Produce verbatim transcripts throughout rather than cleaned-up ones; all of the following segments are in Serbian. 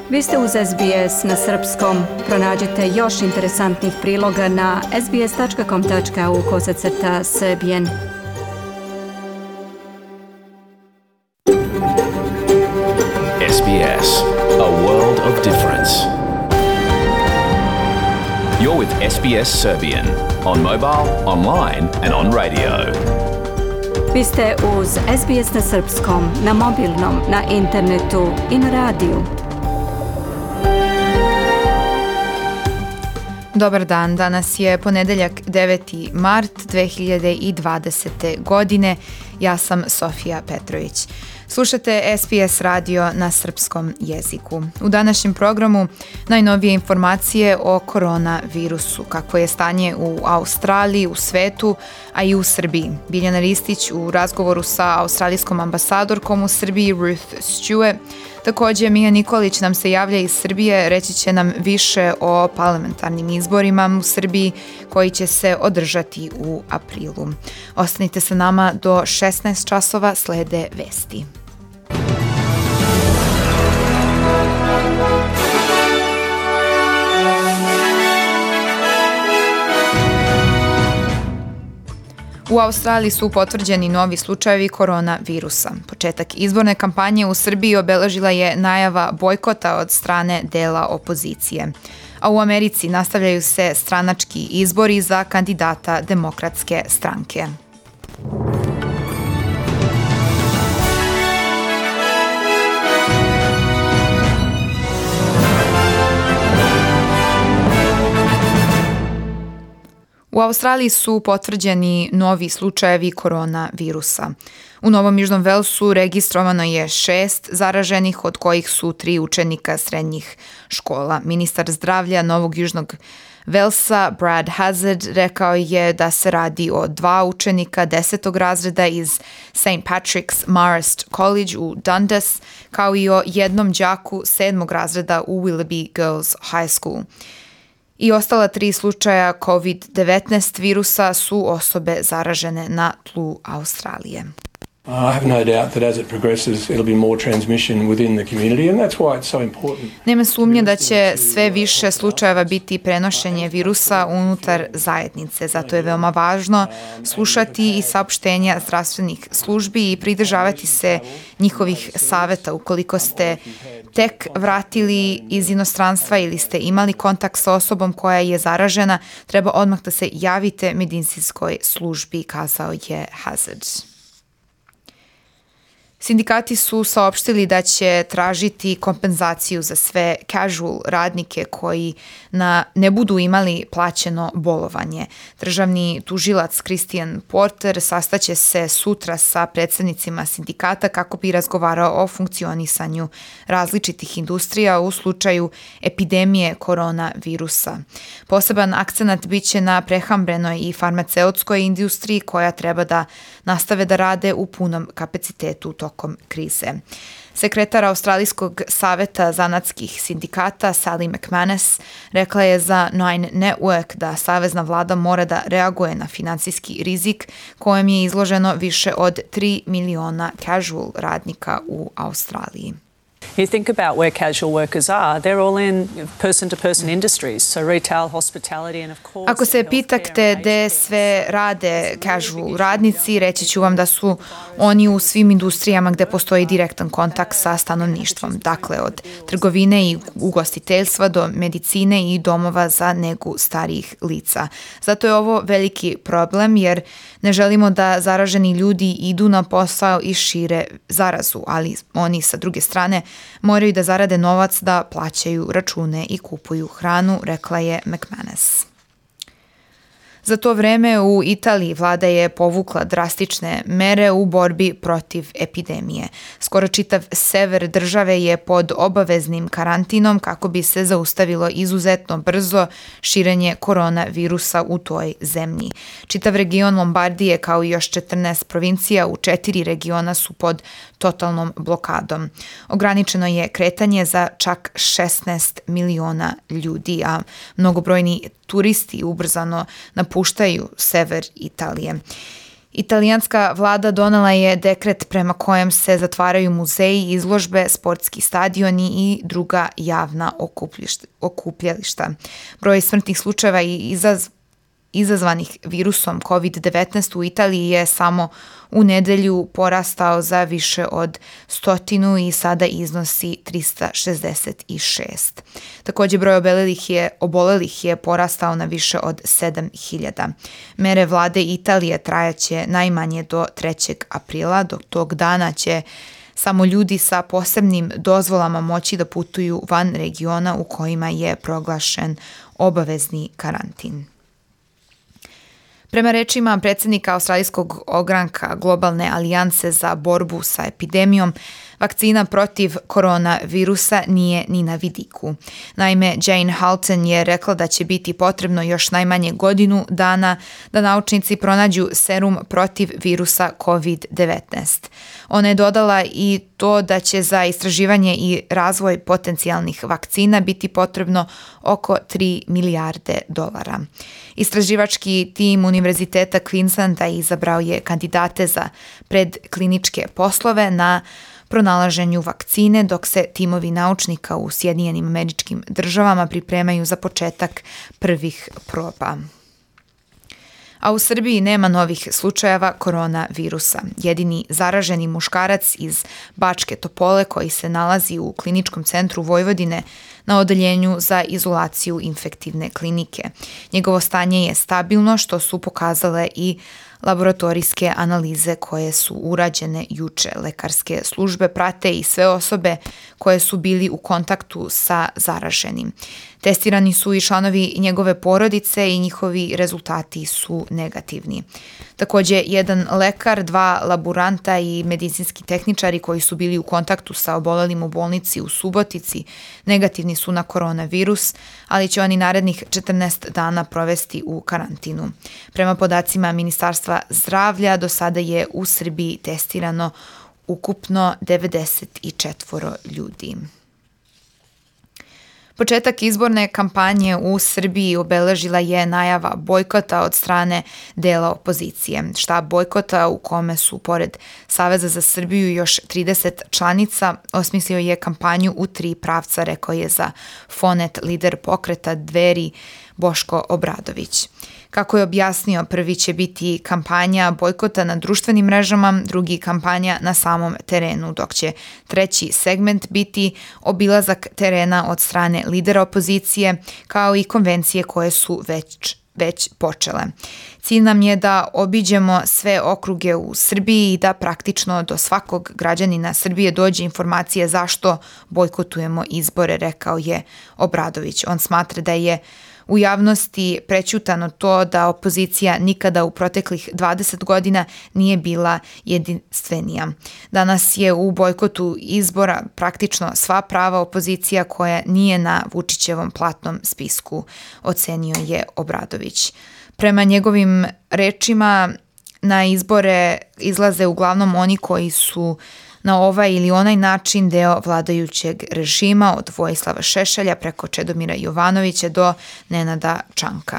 Vi ste uz S B S na srpskom. Pronađite još interesantnih priloga na sbs.com.au kosacrta srbijen. S B S, a world of difference. You're with S B S Serbian on mobile, online and on radio. Vi ste uz S B S na srpskom, na mobilnom, na internetu i na radiju. Dobar dan, danas je ponedeljak deveti mart dve hiljade dvadesete. godine. Ja sam Sofija Petrović. Slušate S B S radio na srpskom jeziku. U današnjem programu najnovije informacije o koronavirusu, kako je stanje u Australiji, u svetu, a i u Srbiji. Biljana Ristić u razgovoru sa australijskom ambasadorkom u Srbiji Ruth Stewart. Također, Mija Nikolić nam se javlja iz Srbije, reći će nam više o parlamentarnim izborima u Srbiji koji će se održati u aprilu. Ostanite sa nama do šesnaest časova, slede vesti. U Australiji su potvrđeni novi slučajevi koronavirusa. Početak izborne kampanje u Srbiji obeležila je najava bojkota od strane dela opozicije. A u Americi nastavljaju se stranački izbori za kandidata Demokratske stranke. U Australiji su potvrđeni novi slučajevi koronavirusa. U Novom Južnom Velsu registrovano je šest zaraženih, od kojih su tri učenika srednjih škola. Ministar zdravlja Novog Južnog Velsa, Brad Hazzard, rekao je da se radi o dva učenika desetog razreda iz Saint Patrick's Marist College u Dundas, kao i o jednom đaku sedmog razreda u Willoughby Girls High School. I ostala tri slučaja covid devetnaest virusa su osobe zaražene na tlu Australije. I have no doubt that as it progresses it'll be more transmission within the community and that's why it's so important. Nema sumnje da će sve više slučajeva biti prenošenje virusa unutar zajednice, zato je veoma važno slušati i saopštenja zdravstvenih službi i pridržavati se njihovih saveta. Ukoliko ste tek vratili iz inostranstva ili ste imali kontakt sa osobom koja je zaražena, treba odmah da se javite medicinskoj službi, kazao je Hazzard. Sindikati su saopštili da će tražiti kompenzaciju za sve casual radnike koji na, ne budu imali plaćeno bolovanje. Državni tužilac Christian Porter sastaće se sutra sa predstavnicima sindikata kako bi razgovarao o funkcionisanju različitih industrija u slučaju epidemije koronavirusa. Poseban akcenat biće na prehrambenoj i farmaceutskoj industriji koja treba da nastave da rade u punom kapacitetu tokom krize. Sekretar Australijskog saveta zanatskih sindikata Sally McManus rekla je za Nine Network da savezna vlada mora da reaguje na finansijski rizik kojem je izloženo više od tri miliona casual radnika u Australiji. You think about where casual workers are, they're all in person-to-person industries, so retail, hospitality and of course... Ako se pitate gde sve rade casual radnici, reći ću vam da su oni u svim industrijama gde postoji direktan kontakt sa stanovništvom, dakle od trgovine i ugostiteljstva do medicine i domova za negu starijih lica. Zato je ovo veliki problem jer ne želimo da zaraženi ljudi idu na posao i šire zarazu, ali oni sa druge strane moraju da zarade novac da plaćaju račune i kupuju hranu, rekla je McManus. Za to vreme u Italiji vlada je povukla drastične mere u borbi protiv epidemije. Skoro čitav sever države je pod obaveznim karantinom kako bi se zaustavilo izuzetno brzo širenje koronavirusa u toj zemlji. Čitav region Lombardije kao i još četrnaest provincija u četiri regiona su pod totalnom blokadom. Ograničeno je kretanje za čak šesnaest miliona ljudi, a mnogobrojni turisti ubrzano napuštaju sever Italije. Italijanska vlada donela je dekret prema kojem se zatvaraju muzeji, izložbe, sportski stadioni i druga javna okupljališta. Broj smrtnih slučajeva i izaz, izazvanih virusom kovid devetnaest u Italiji je samo u nedelju porastao za više od stotinu i sada iznosi trista šezdeset šest. Takođe, broj obolelih je, obolelih je porastao na više od sedam hiljada. Mere vlade Italije trajaće najmanje do trećeg aprila, dok tog dana će samo ljudi sa posebnim dozvolama moći da putuju van regiona u kojima je proglašen obavezni karantin. Prema rečima predsjednika australijskog ogranka Globalne alijanse za borbu sa epidemijom, vakcina protiv koronavirusa nije ni na vidiku. Naime, Jane Halton je rekla da će biti potrebno još najmanje godinu dana da naučnici pronađu serum protiv virusa kovid devetnaest. Ona je dodala i to da će za istraživanje i razvoj potencijalnih vakcina biti potrebno oko tri milijarde dolara. Istraživački tim Univerziteta Queenslanda izabrao je kandidate za predkliničke poslove na pronalaženju vakcine, dok se timovi naučnika u Sjedinjenim Američkim Državama pripremaju za početak prvih proba. A u Srbiji nema novih slučajeva koronavirusa. Jedini zaraženi muškarac iz Bačke Topole koji se nalazi u Kliničkom centru Vojvodine na odeljenju za izolaciju infektivne klinike. Njegovo stanje je stabilno, što su pokazale i laboratorijske analize koje su urađene juče. Lekarske službe prate i sve osobe koje su bili u kontaktu sa zaraženim. Testirani su i članovi njegove porodice i njihovi rezultati su negativni. Takođe, jedan lekar, dva laboranta i medicinski tehničari koji su bili u kontaktu sa obolelim u bolnici u Subotici negativni su na koronavirus, ali će oni narednih četrnaest dana provesti u karantinu. Prema podacima Ministarstva zdravlja, do sada je u Srbiji testirano ukupno devedeset četiri ljudi. Početak izborne kampanje u Srbiji obeležila je najava bojkota od strane dela opozicije. Štab bojkota, u kome su pored Saveza za Srbiju još trideset članica, osmislio je kampanju u tri pravca, rekao je za Fonet lider pokreta Dveri Boško Obradović. Kako je objasnio, prvi će biti kampanja bojkota na društvenim mrežama, drugi kampanja na samom terenu, dok će treći segment biti obilazak terena od strane lidera opozicije, kao i konvencije koje su već već počele. Cilj nam je da obiđemo sve okruge u Srbiji i da praktično do svakog građanina Srbije dođe informacija zašto bojkotujemo izbore, rekao je Obradović. On smatra da je u javnosti prećutano to da opozicija nikada u proteklih dvadeset godina nije bila jedinstvenija. Danas je u bojkotu izbora praktično sva prava opozicija koja nije na Vučićevom platnom spisku, ocenio je Obradović. Prema njegovim rečima, na izbore izlaze uglavnom oni koji su na ovaj ili onaj način deo vladajućeg režima, od Vojislava Šešelja preko Čedomira Jovanovića do Nenada Čanka.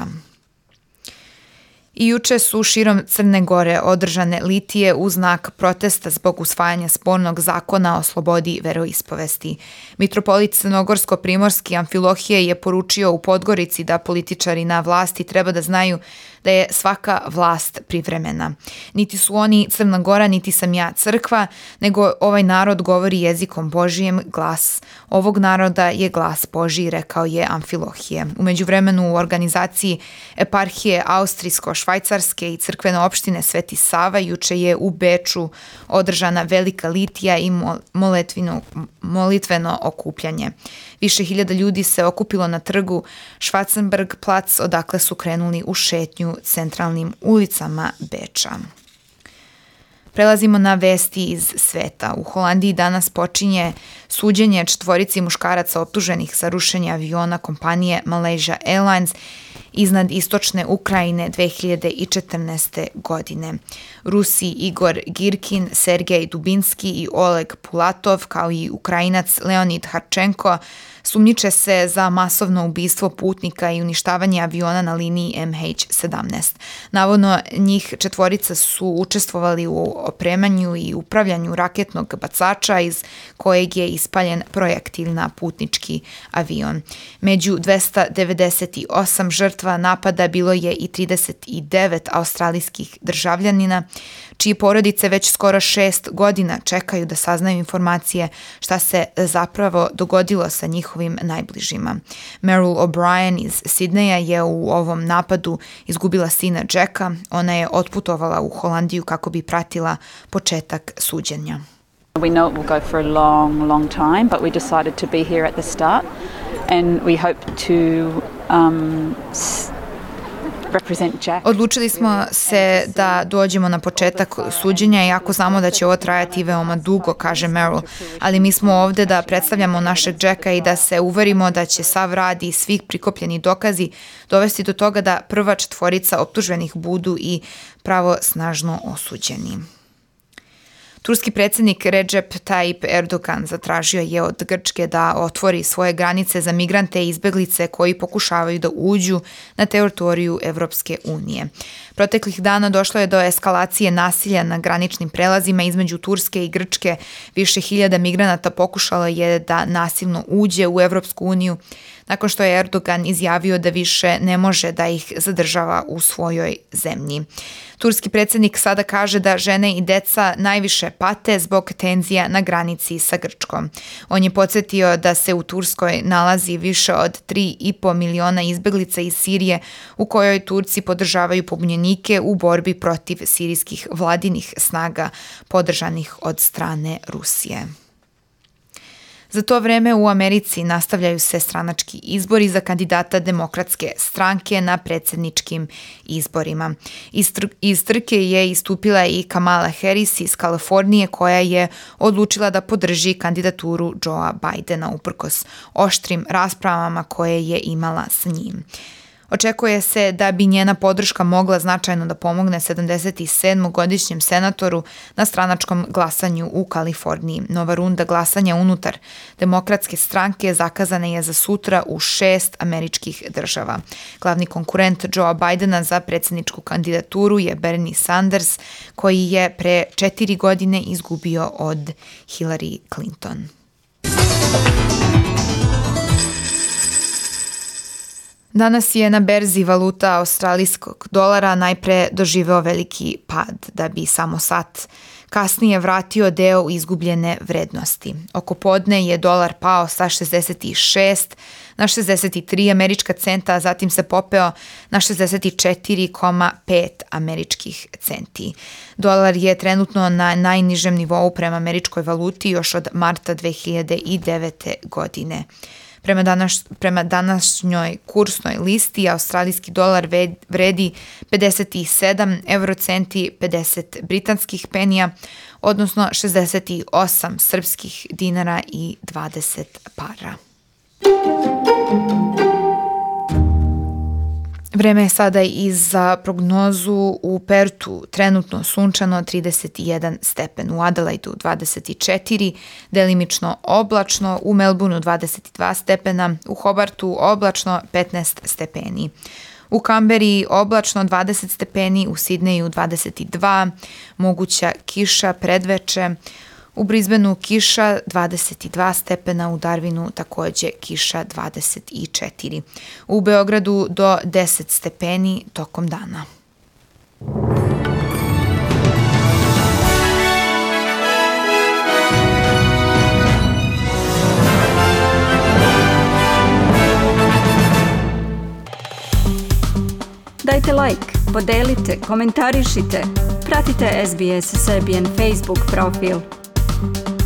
I juče su širom Crne Gore održane litije u znak protesta zbog usvajanja spornog zakona o slobodi veroispovesti. Mitropolit Crnogorsko-primorski Amfilohije je poručio u Podgorici da političari na vlasti treba da znaju da je svaka vlast privremena. Niti su oni Crna Gora, niti sam ja crkva, nego ovaj narod govori jezikom Božijem, glas ovog naroda je glas Božiji, rekao je Amfilohije. U međuvremenu u organizaciji eparhije Austrijsko-švajcarske i crkvene opštine Sveti Sava juče je u Beču održana velika litija i molitveno, molitveno okupljanje. Više hiljada ljudi se okupilo na trgu Schwarzenberg plac, odakle su krenuli u šetnju centralnim ulicama Beča. Prelazimo na vesti iz sveta. U Holandiji danas počinje suđenje četvorici muškaraca optuženih za rušenje aviona kompanije Malaysia Airlines iznad istočne Ukrajine dve hiljade četrnaeste. godine. Rusi Igor Girkin, Sergej Dubinski i Oleg Pulatov, kao i Ukrajinac Leonid Harčenko, sumnjiče se za masovno ubistvo putnika i uništavanje aviona na liniji M H sedamnaest. Navodno, njih četvorica su učestvovali u opremanju i upravljanju raketnog bacača iz kojeg je ispaljen projektil na putnički avion. Među dvesta devedeset osam žrtva napada bilo je i trideset devet australijskih državljanina, čiji porodice već skoro šest godina čekaju da saznaju informacije šta se zapravo dogodilo sa njihovim najbližima. Meryl O'Brien iz Sidneja je u ovom napadu izgubila sina Jacka. Ona je otputovala u Holandiju kako bi pratila početak suđenja. We know it will go for a long, long time, but we decided to be here at the start and we hope to um, Odlučili smo se da dođemo na početak suđenja, iako znamo da će ovo trajati veoma dugo, kaže Meryl, ali mi smo ovde da predstavljamo našeg Jacka i da se uverimo da će sav rad i svih prikupljeni dokazi dovesti do toga da prva četvorica optuženih budu i pravosnažno osuđeni. Turski predsjednik Recep Tayyip Erdogan zatražio je od Grčke da otvori svoje granice za migrante i izbeglice koji pokušavaju da uđu na teritoriju Evropske unije. Proteklih dana došlo je do eskalacije nasilja na graničnim prelazima između Turske i Grčke. Više hiljada migranata pokušalo je da nasilno uđe u Evropsku uniju nakon što je Erdogan izjavio da više ne može da ih zadržava u svojoj zemlji. Turski predsjednik sada kaže da žene i deca najviše pate zbog tenzija na granici sa Grčkom. On je podsjetio da se u Turskoj nalazi više od tri i po miliona izbeglica iz Sirije u kojoj Turci podržavaju pobunjenike u borbi protiv sirijskih vladinih snaga podržanih od strane Rusije. Za to vreme u Americi nastavljaju se stranački izbori za kandidata Demokratske stranke na predsjedničkim izborima. Iz, tr- iz trke je istupila i Kamala Harris iz Kalifornije, koja je odlučila da podrži kandidaturu Joea Bidena uprkos oštrim raspravama koje je imala s njim. Očekuje se da bi njena podrška mogla značajno da pomogne sedamdeset sedmogodišnjem senatoru na stranačkom glasanju u Kaliforniji. Nova runda glasanja unutar Demokratske stranke zakazana je za sutra u šest američkih država. Glavni konkurent Joea Bidena za predsjedničku kandidaturu je Bernie Sanders, koji je pre četiri godine izgubio od Hillary Clinton. Danas je na berzi valuta australijskog dolara najpre doživeo veliki pad, da bi samo sat kasnije vratio deo izgubljene vrednosti. Oko podne je dolar pao sa šezdeset šest na šezdeset tri američka centa, a zatim se popeo na šezdeset četiri zarez pet američkih centi. Dolar je trenutno na najnižem nivou prema američkoj valuti još od marta dve hiljade devete. godine. Prema, danas, prema današnjoj kursnoj listi australijski dolar vredi pedeset sedam eurocenti, pedeset britanskih penija, odnosno šezdeset osam srpskih dinara i dvadeset para. Vreme je sada i za prognozu. U Pertu trenutno sunčano trideset jedan stepen, u Adelaidu dvadeset četiri, delimično oblačno, u Melbourneu dvadeset dva stepena, u Hobartu oblačno petnaest stepeni. U Kamberi oblačno dvadeset stepeni, u Sidneju dvadeset dva, moguća kiša predveče, u Brisbaneu kiša dvadeset dva stepena, u Darwinu takođe kiša dvadeset četiri. U Beogradu do deset stepeni tokom dana. Dajte like, podelite, komentarišite, pratite S B S Serbian Facebook profil.